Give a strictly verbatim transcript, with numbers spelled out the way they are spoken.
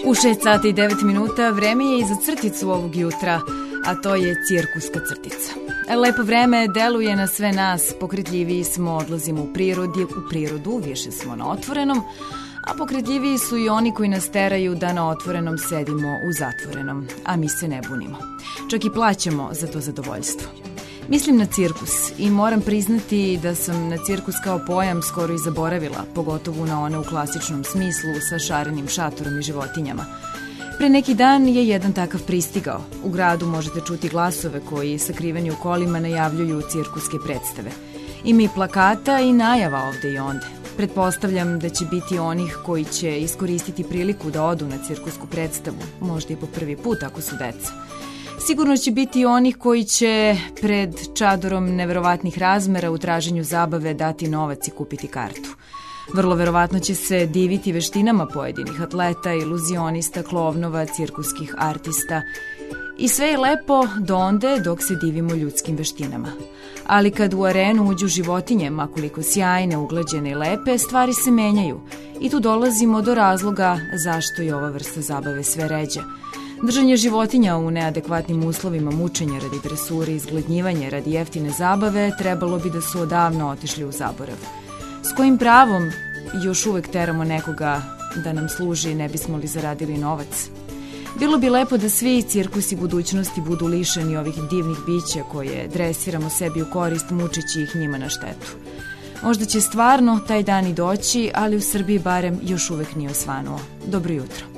U šest sati i devet minuta vreme je i za crticu ovog jutra, a to je cirkuska crtica. Lepo vreme deluje na sve nas, pokretljiviji smo, odlazimo u prirodi, u prirodu, više smo na otvorenom, a pokretljiviji su i oni koji nas teraju da na otvorenom sedimo u zatvorenom, a mi se ne bunimo. Čak i plaćamo za to zadovoljstvo. Mislim na cirkus i moram priznati da sam na cirkus kao pojam skoro i zaboravila, pogotovo na one u klasičnom smislu sa šarenim šatorom i životinjama. Pre neki dan je jedan takav pristigao. U gradu možete čuti glasove koji, sakriveni u kolima, najavljuju cirkuske predstave. Ima i plakata i najava ovde i onde. Pretpostavljam da će biti onih koji će iskoristiti priliku da odu na cirkusku predstavu, možda i po prvi put ako su deca. Sigurno će biti i onih koji će pred čadorom neverovatnih razmera u traženju zabave dati novac i kupiti kartu. Vrlo verovatno će se diviti veštinama pojedinih atleta, iluzionista, klovnova, cirkuskih artista. I sve je lepo do onde dok se divimo ljudskim veštinama. Ali kad u arenu uđu životinje, makoliko sjajne, uglađene i lepe, stvari se menjaju. I tu dolazimo do razloga zašto je ova vrsta zabave sve ređa. Držanje životinja u neadekvatnim uslovima, mučenja radi dresure i izgladnjivanja radi jeftine zabave trebalo bi da su odavno otišli u zaborav. S kojim pravom još uvek teramo nekoga da nam služi, ne bismo li zaradili novac? Bilo bi lepo da svi cirkusi budućnosti budu lišeni ovih divnih bića koje dresiramo sebi u korist, mučeći ih njima na štetu. Možda će stvarno taj dan i doći, ali u Srbiji barem još uvek nije osvanuo. Dobro jutro.